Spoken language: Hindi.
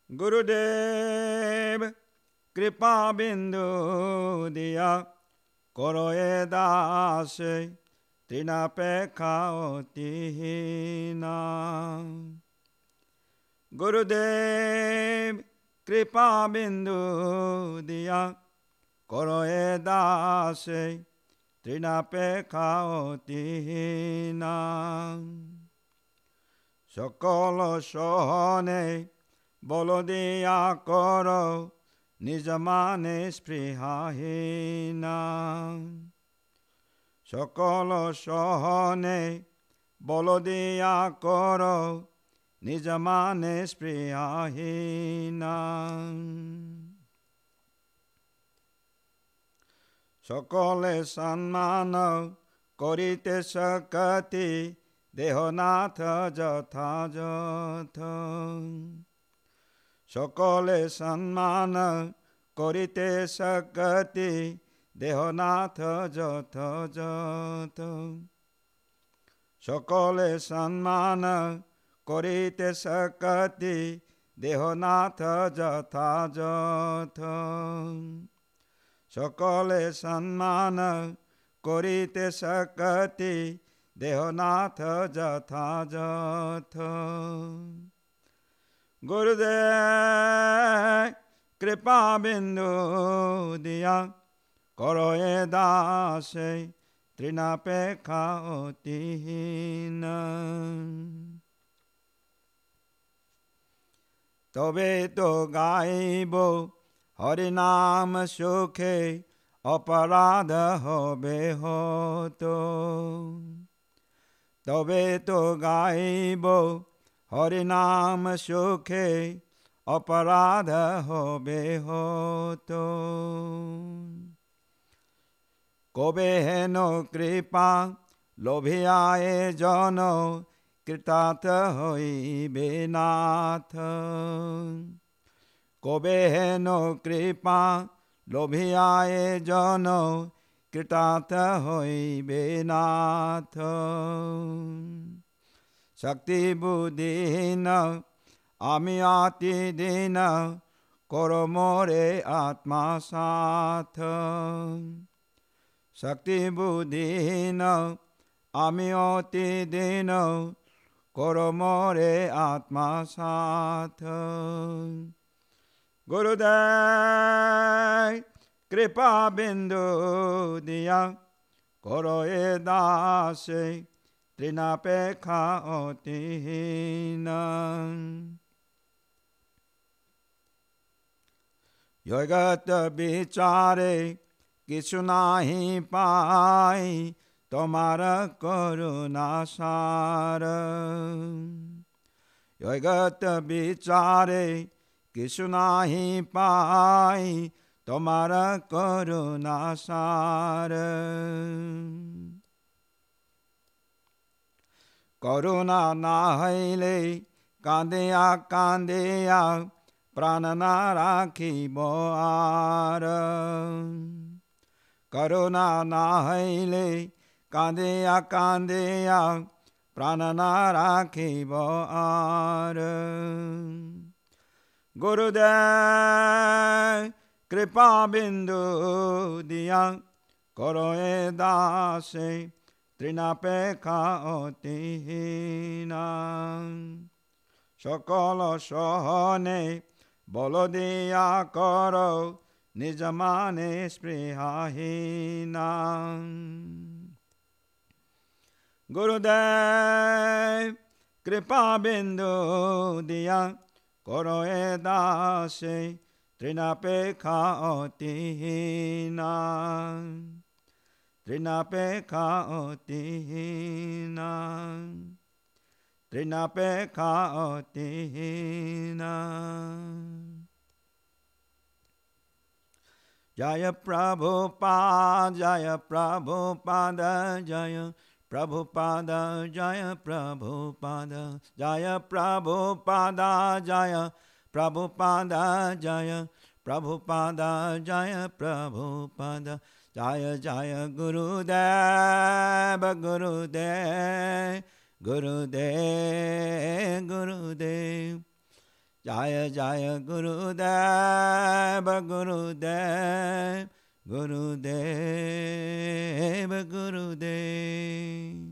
गुरुदेव कृपा बिंदु दिया करो ए दासे तृणापेक्षा होतीना। गुरुदेव कृपा बिंदु दिया करो ए दासे तृणापेक्षा होतीना। सकल सहने বল দিয়া কর নিজ মানে স্পৃহাহীনা। সকল সহনে বল দিয়া কর নিজ মানে স্পৃহাহীনা। সকলে সম্মান করিতে শক্তি দেহনাথ যথাযথ। সকলে সম্মান করিতে শক্তি দেহনাথ যথাযথ। সকলে সম্মান করিতে শক্তি দেহনাথ যথাযথ। সকলে সম্মান করিতে শক্তি দেহনাথ যথাযথ। गुरुदेव कृपा बिंदु दिया करो ए दासे तृणापेक्षा होतीना। तबे तो गाइब हरिनाम सुखे अपराध होबे होतो। तबे तो गाइब हरिनाम सुखे अपराध होबे होतो। कबे हेन कृपा लोभियाए जन कृतार्थ हइबे नाथ। कबे हेन कृपा लोभियाए जन कृतार्थ हइबे नाथ। शक्ति बुद्धिहीन आमी अति दीन करो मोरे आत्मा साथ। शक्ति बुद्धिहीन आमी अति दीन करो मोरे आत्मा साथ। गुरुदेव कृपा बिंदु दिया करो ए दासे तृणापेक्षा होतीना। जगत विचारे किछु नाही पाई तोमार करुणा सार। जगत विचारे किछु नाही पाई तोमार करुणा सार। करुणा ना हईले कांदिया कांदिया प्राण ना राखिब आर। करुणा ना हईले कांदिया कांदिया प्राण ना राखिब आर। गुरुदेव कृपा बिंदु दिया करो ए दासे तृणापेक्षा होतीना। सकल सहने बल दिया करो निज माने स्पृहाहीना। गुरुदेव कृपा बिंदु दिया करो ए दासे तृणापेक्षा होतीना। तृणापेक्षा होतीना। तृणापेक्षा होतीना। जय प्रभुपाद जय प्रभुपाद जय प्रभुपाद जय प्रभुपाद जय प्रभुपाद जय प्रभुपाद जय प्रभुपाद जय प्रभुपाद जय जय गुरुदेव गुरुदेव गुरुदेव गुरुदेव Jaya Jaya Gurudev Gurudev Gurudev Gurudev